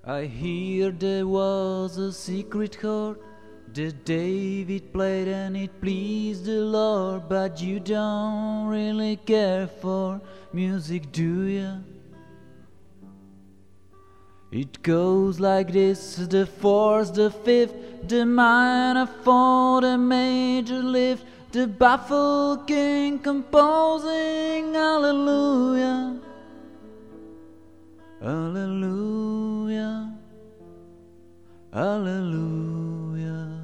I hear there was a secret chord that David played and it pleased the Lord, but you don't really care for music, do you? It goes like this: the fourth, the fifth, the minor four, the major lift, the baffled king composing hallelujah, hallelujah, hallelujah,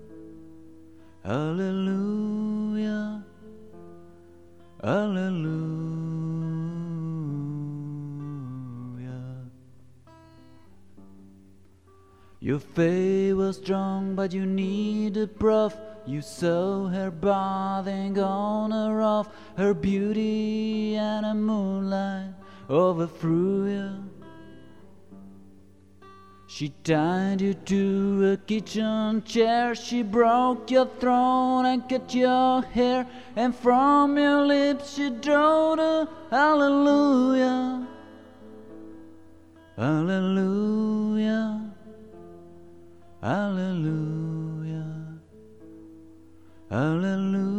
hallelujah, hallelujah. Your faith was strong, but you needed proof. You saw her bathing on her off, her beauty and the moonlight overthrew you. She tied you to a kitchen chair, she broke your throne and cut your hair, and from your lips she drew the hallelujah, hallelujah, hallelujah, hallelujah.